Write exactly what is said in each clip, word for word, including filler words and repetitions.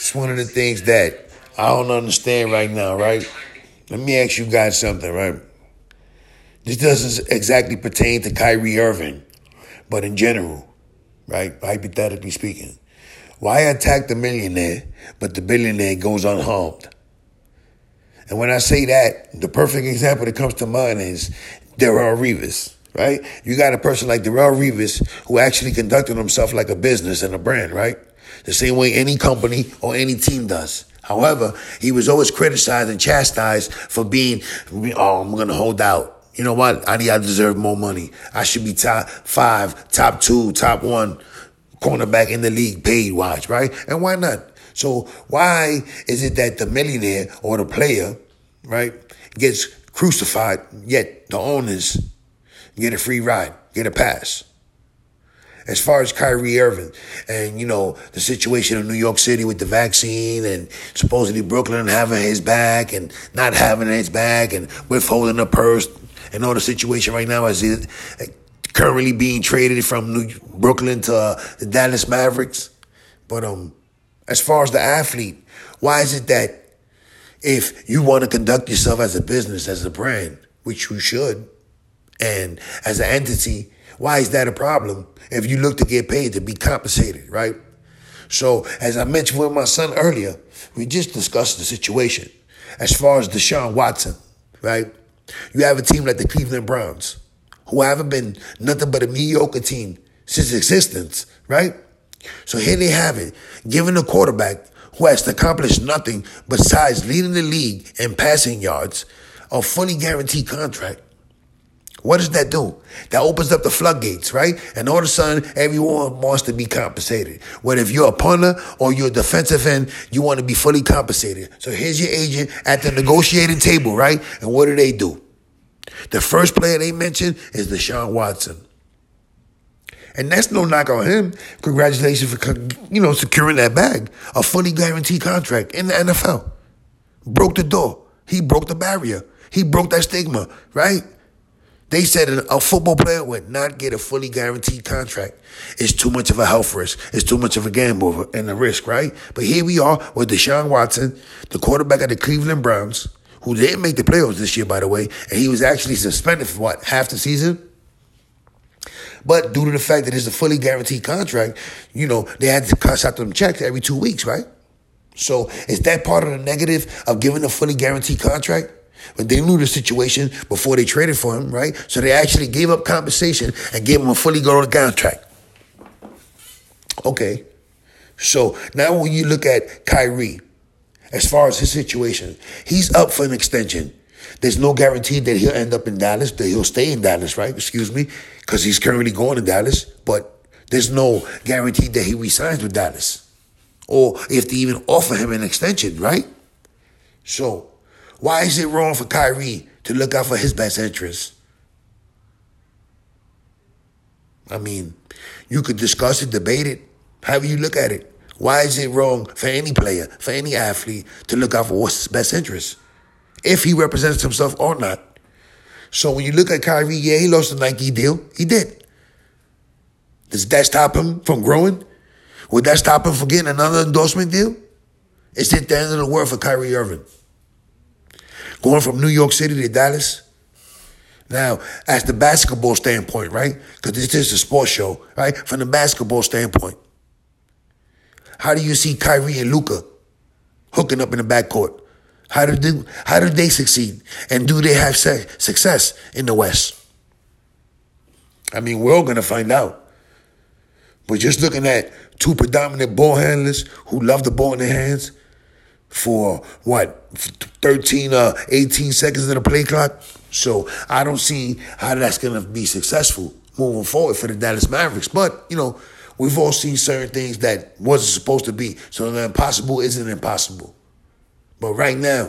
It's one of the things that I don't understand right now, right? Let me ask you guys something, right? This doesn't exactly pertain to Kyrie Irving, but in general, right? Hypothetically speaking. Why attack the millionaire, but the billionaire goes unharmed? And when I say that, the perfect example that comes to mind is Darrelle Revis, right? You got a person like Darrelle Revis who actually conducted himself like a business and a brand, right? The same way any company or any team does. However, he was always criticized and chastised for being, oh, I'm going to hold out. You know what? I, I deserve more money. I should be top five, top two, top one cornerback in the league paid wise, right? And why not? So why is it that the millionaire or the player, right, gets crucified, yet the owners get a free ride, get a pass? As far as Kyrie Irving and, you know, the situation in New York City with the vaccine and supposedly Brooklyn having his back and not having his back and withholding the purse and all the situation right now as it currently being traded from New Brooklyn to uh, the Dallas Mavericks. But um, as far as the athlete, why is it that if you want to conduct yourself as a business, as a brand, which you should, and as an entity, why is that a problem if you look to get paid to be compensated, right? So, as I mentioned with my son earlier, we just discussed the situation. As far as Deshaun Watson, right? You have a team like the Cleveland Browns, who haven't been nothing but a mediocre team since existence, right? So here they have it, given a quarterback who has accomplished nothing besides leading the league in passing yards, a fully guaranteed contract. What does that do? That opens up the floodgates, right? And all of a sudden, everyone wants to be compensated. Whether if you're a punter or you're a defensive end, you want to be fully compensated. So here's your agent at the negotiating table, right? And what do they do? The first player they mention is Deshaun Watson. And that's no knock on him. Congratulations for, you know, securing that bag. A fully guaranteed contract in the N F L. Broke the door. He broke the barrier. He broke that stigma, right? They said a football player would not get a fully guaranteed contract. It's too much of a health risk. It's too much of a gamble and a risk, right? But here we are with Deshaun Watson, the quarterback of the Cleveland Browns, who didn't make the playoffs this year, by the way, and he was actually suspended for, what, half the season? But due to the fact that it's a fully guaranteed contract, you know, they had to cut out them checks every two weeks, right? So is that part of the negative of giving a fully guaranteed contract? But they knew the situation before they traded for him, right? So they actually gave up compensation and gave him a fully guaranteed contract. Okay. So now when you look at Kyrie, as far as his situation, he's up for an extension. There's no guarantee that he'll end up in Dallas, that he'll stay in Dallas, right? Excuse me, because he's currently going to Dallas. But there's no guarantee that he resigns with Dallas, or if they even offer him an extension, right? So why is it wrong for Kyrie to look out for his best interests? I mean, you could discuss it, debate it, however you look at it. Why is it wrong for any player, for any athlete, to look out for what's his best interest, if he represents himself or not? So when you look at Kyrie, yeah, he lost the Nike deal. He did. Does that stop him from growing? Would that stop him from getting another endorsement deal? Is it the end of the world for Kyrie Irving? Going from New York City to Dallas? Now, as the basketball standpoint, right? Because this is a sports show, right? From the basketball standpoint, how do you see Kyrie and Luka hooking up in the backcourt? How do they, how do they succeed? And do they have success in the West? I mean, we're all going to find out. But just looking at two predominant ball handlers who love the ball in their hands for, what, thirteen, uh, eighteen seconds in the play clock? So I don't see how that's going to be successful moving forward for the Dallas Mavericks. But, you know, we've all seen certain things that wasn't supposed to be. So the impossible isn't impossible. But right now,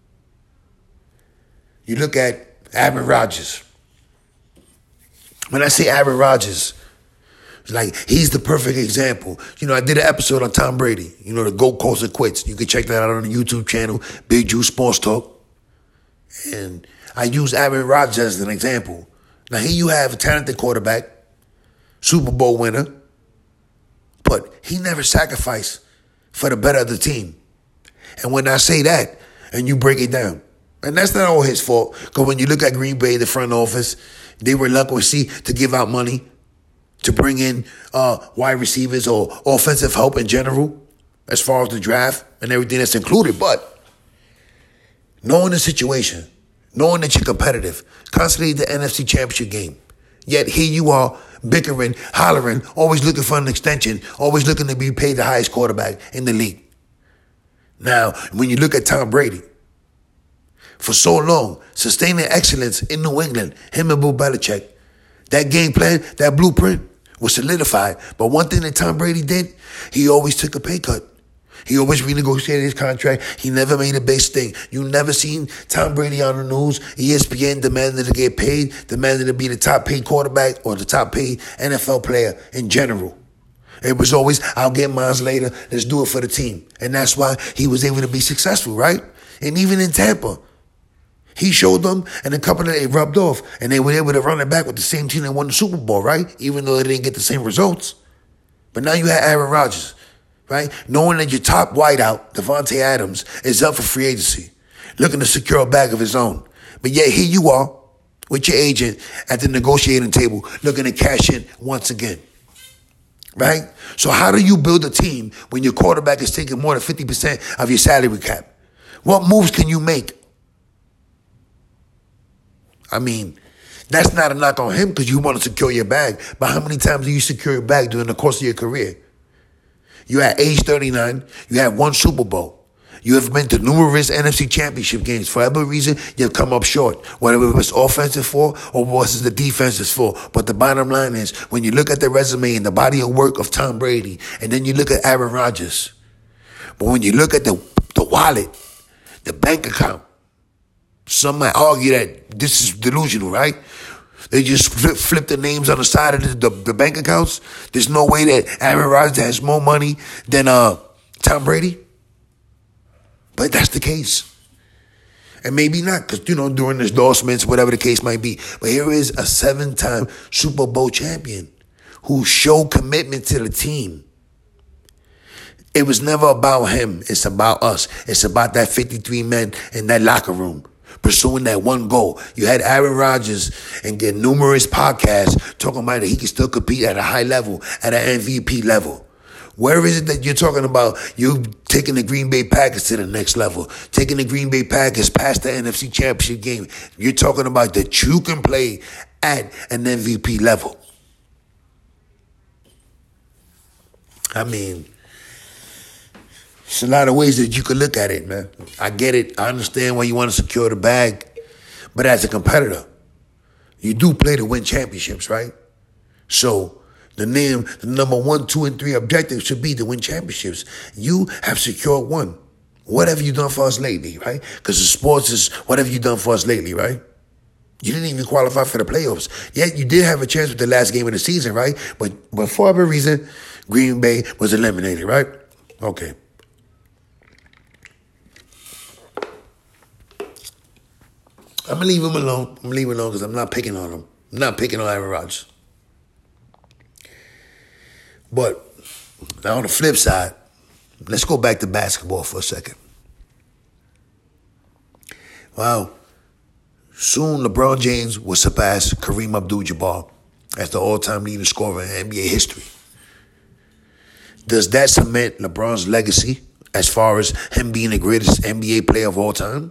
you look at Aaron Rodgers. When I say Aaron Rodgers, it's like he's the perfect example. You know, I did an episode on Tom Brady, you know, the Gold Coast of Quits. You can check that out on the YouTube channel, Big Juice Sports Talk. And I use Aaron Rodgers as an example. Now, here you have a talented quarterback, Super Bowl winner, but he never sacrificed for the better of the team. And when I say that, and you break it down, and that's not all his fault, because when you look at Green Bay, the front office, they were reluctant to give out money to bring in uh, wide receivers or offensive help in general, as far as the draft and everything that's included. But knowing the situation, knowing that you're competitive, constantly the N F C Championship game, yet here you are bickering, hollering, always looking for an extension, always looking to be paid the highest quarterback in the league. Now, when you look at Tom Brady, for so long, sustaining excellence in New England, him and Bill Belichick, that game plan, that blueprint was solidified. But one thing that Tom Brady did, he always took a pay cut. He always renegotiated his contract. He never made a base thing. You never seen Tom Brady on the news, E S P N demanding to get paid, demanding to be the top paid quarterback or the top paid N F L player in general. It was always, I'll get mine later, let's do it for the team. And that's why he was able to be successful, right? And even in Tampa, he showed them, and a couple of they rubbed off, and they were able to run it back with the same team that won the Super Bowl, right? Even though they didn't get the same results. But now you have Aaron Rodgers, right? Knowing that your top wideout, Devontae Adams, is up for free agency, looking to secure a bag of his own. But yet here you are with your agent at the negotiating table, looking to cash in once again, right? So how do you build a team when your quarterback is taking more than fifty percent of your salary cap? What moves can you make? I mean, that's not a knock on him because you want to secure your bag. But how many times do you secure your bag during the course of your career? You at age thirty-nine, you had one Super Bowl. You have been to numerous N F C Championship games. For whatever reason, you've come up short. Whether it was offensive for or was it the defensive for. But the bottom line is, when you look at the resume and the body of work of Tom Brady, and then you look at Aaron Rodgers, but when you look at the, the wallet, the bank account, some might argue that this is delusional, right? They just flip, flip the names on the side of the, the, the bank accounts. There's no way that Aaron Rodgers has more money than uh, Tom Brady. But that's the case. And maybe not, because, you know, during his endorsements, whatever the case might be. But here is a seven-time Super Bowl champion who showed commitment to the team. It was never about him. It's about us. It's about that fifty-three men in that locker room pursuing that one goal. You had Aaron Rodgers and get numerous podcasts talking about that he can still compete at a high level, at an M V P level. Where is it that you're talking about you taking the Green Bay Packers to the next level, taking the Green Bay Packers past the N F C Championship game? You're talking about that you can play at an M V P level. I mean, there's a lot of ways that you could look at it, man. I get it. I understand why you want to secure the bag. But as a competitor, you do play to win championships, right? So the name, the number one, two, and three objective should be to win championships. You have secured one. What have you done for us lately, right? Because the sports is, what have you done for us lately, right? You didn't even qualify for the playoffs. Yet you did have a chance with the last game of the season, right? But, but for whatever reason, Green Bay was eliminated, right? Okay. I'm going to leave him alone. I'm going to leave him alone because I'm not picking on him. I'm not picking on Aaron Rodgers. But now on the flip side, let's go back to basketball for a second. Wow. Soon LeBron James will surpass Kareem Abdul-Jabbar as the all-time leading scorer in N B A history. Does that cement LeBron's legacy as far as him being the greatest N B A player of all time?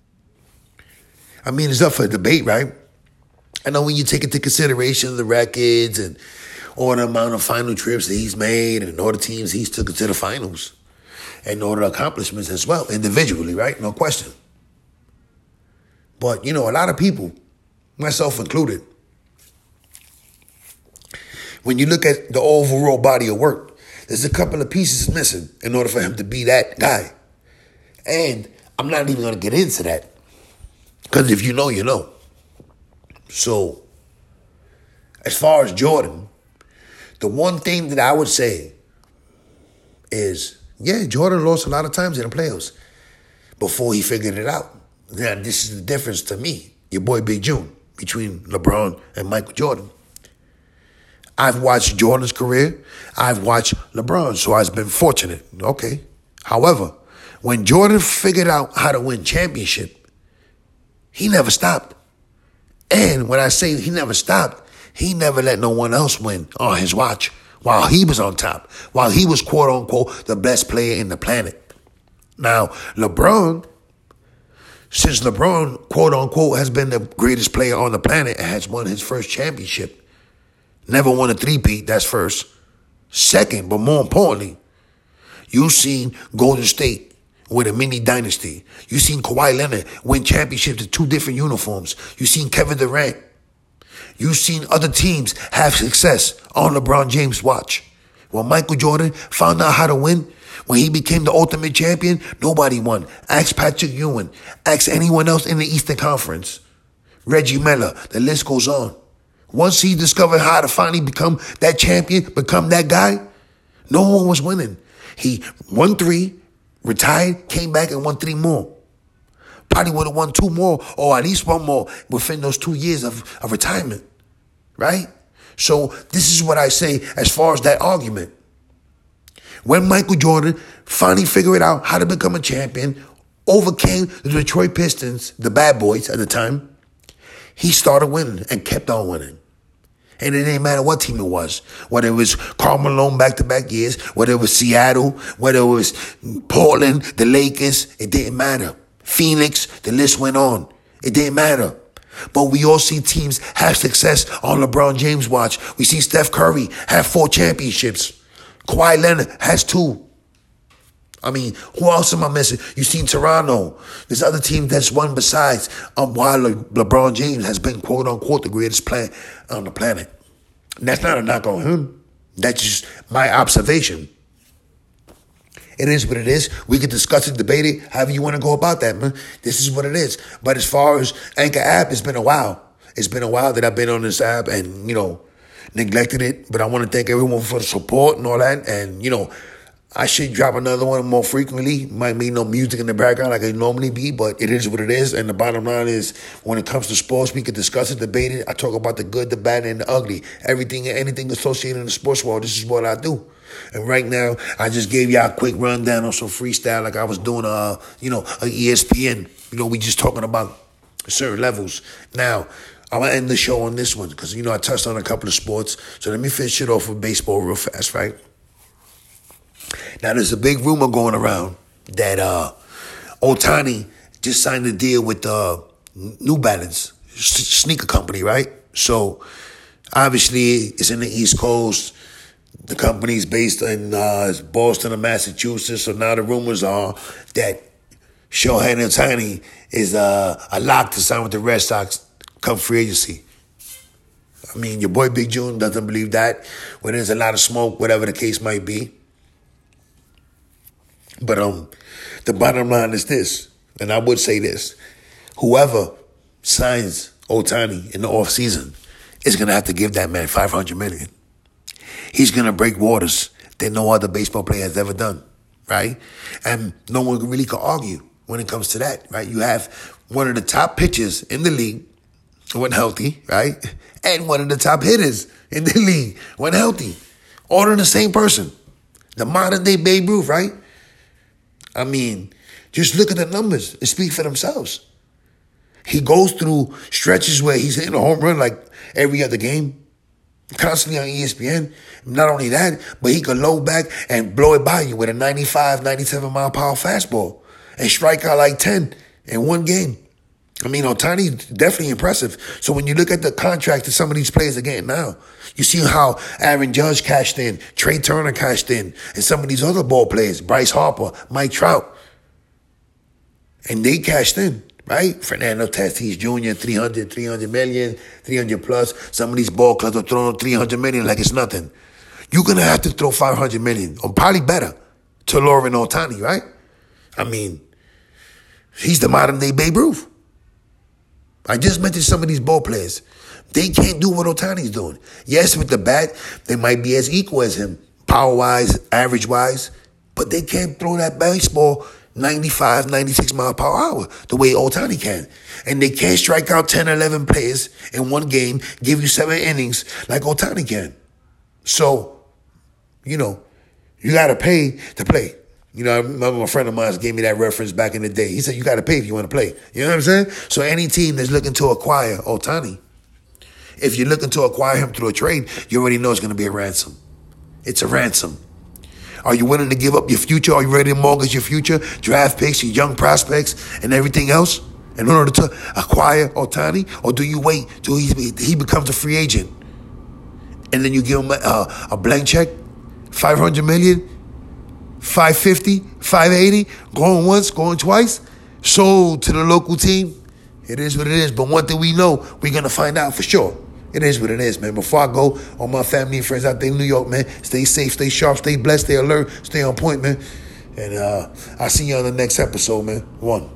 I mean, it's up for debate, right? I know when you take into consideration the records and all the amount of final trips that he's made and all the teams he's took to the finals and all the accomplishments as well, individually, right? No question. But, you know, a lot of people, myself included, when you look at the overall body of work, there's a couple of pieces missing in order for him to be that guy. And I'm not even going to get into that. Because if you know, you know. So, as far as Jordan, the one thing that I would say is, yeah, Jordan lost a lot of times in the playoffs before he figured it out. Now, this is the difference to me, your boy Big June, between LeBron and Michael Jordan. I've watched Jordan's career. I've watched LeBron, so I've been fortunate. Okay, However, when Jordan figured out how to win championship, he never stopped. And when I say he never stopped, he never let no one else win on his watch while he was on top, while he was quote unquote the best player in the planet. Now, LeBron, since LeBron quote unquote has been the greatest player on the planet and has won his first championship, never won a three-peat, that's first. Second, but more importantly, you've seen Golden State with a mini dynasty. You've seen Kawhi Leonard win championships in two different uniforms. You've seen Kevin Durant. You've seen other teams have success on LeBron James' watch. When Michael Jordan found out how to win, when he became the ultimate champion, nobody won. Ask Patrick Ewing. Ask anyone else in the Eastern Conference. Reggie Miller. The list goes on. Once he discovered how to finally become that champion, become that guy, no one was winning. He won three, retired, came back and won three more. Probably would have won two more or at least one more within those two years of, of retirement, right? So this is what I say as far as that argument. When Michael Jordan finally figured out how to become a champion, overcame the Detroit Pistons, the bad boys at the time, he started winning and kept on winning. And it didn't matter what team it was, whether it was Karl Malone back-to-back years, whether it was Seattle, whether it was Portland, the Lakers, it didn't matter. Phoenix, the list went on. It didn't matter. But we all see teams have success on LeBron James' watch. We see Steph Curry have four championships. Kawhi Leonard has two. I mean, who else am I missing? You've seen Toronto. There's other teams that's won besides um, while Le- LeBron James has been, quote-unquote, the greatest player on the planet. And that's not a knock on him. That's just my observation. It is what it is. We can discuss it, debate it, however you want to go about that, man. This is what it is. But as far as Anchor app, it's been a while. It's been a while that I've been on this app and, you know, neglected it. But I want to thank everyone for the support and all that. And, you know, I should drop another one more frequently. Might mean no music in the background like it normally be, but it is what it is. And the bottom line is, when it comes to sports, we can discuss it, debate it. I talk about the good, the bad, and the ugly. Everything and anything associated in the sports world, this is what I do. And right now, I just gave y'all a quick rundown on some freestyle like I was doing, uh, you know, a E S P N. You know, we just talking about certain levels. Now, I'm going to end the show on this one because, you know, I touched on a couple of sports. So let me finish it off with baseball real fast, right? Now, there's a big rumor going around that uh, Ohtani just signed a deal with uh, New Balance, sneaker company, right? So, obviously, it's in the East Coast. The company's based in uh, Boston and Massachusetts. So now the rumors are that Shohei Ohtani is uh, a lock to sign with the Red Sox come free agency. I mean, your boy Big June doesn't believe that. When there's a lot of smoke, whatever the case might be. But um, the bottom line is this, and I would say this. Whoever signs Ohtani in the offseason is going to have to give that man five hundred million dollars. He's going to break waters that no other baseball player has ever done, right? And no one really can argue when it comes to that, right? You have one of the top pitchers in the league when healthy, right? And one of the top hitters in the league when healthy. All in the same person. The modern-day Babe Ruth, right? I mean, just look at the numbers. They speak for themselves. He goes through stretches where he's hitting a home run like every other game. Constantly on E S P N. Not only that, but he could low back and blow it by you with a ninety-five, ninety-seven mile per hour fastball and strike out like ten in one game. I mean, Ohtani's definitely impressive. So when you look at the contract that some of these players are getting now, you see how Aaron Judge cashed in, Trey Turner cashed in, and some of these other ball players, Bryce Harper, Mike Trout, and they cashed in. Right? Fernando Tatis Junior, three hundred, three hundred million, three hundred plus. Some of these ball clubs are throwing three hundred million like it's nothing. You're going to have to throw five hundred million, or probably better, to Lauren Ohtani, right? I mean, he's the modern day Babe Ruth. I just mentioned some of these ball players. They can't do what Ohtani's doing. Yes, with the bat, they might be as equal as him, power-wise, average-wise, but they can't throw that baseball ninety-five, ninety-six mile per hour, the way Ohtani can. And they can't strike out ten, eleven players in one game, give you seven innings like Ohtani can. So, you know, you got to pay to play. You know, I remember a friend of mine gave me that reference back in the day. He said, you got to pay if you want to play. You know what I'm saying? So any team that's looking to acquire Ohtani, if you're looking to acquire him through a trade, you already know it's going to be a ransom. It's a ransom. Are you willing to give up your future? Are you ready to mortgage your future, draft picks, your young prospects, and everything else in order to acquire Ohtani? Or do you wait till he, he becomes a free agent and then you give him a, a blank check, five hundred million dollars, five fifty, five eighty, going once, going twice, sold to the local team? It is what it is. But one thing we know, we're going to find out for sure. It is what it is, man. Before I go, all my family and friends out there in New York, man, stay safe, stay sharp, stay blessed, stay alert, stay on point, man. And uh, I'll see you on the next episode, man. One.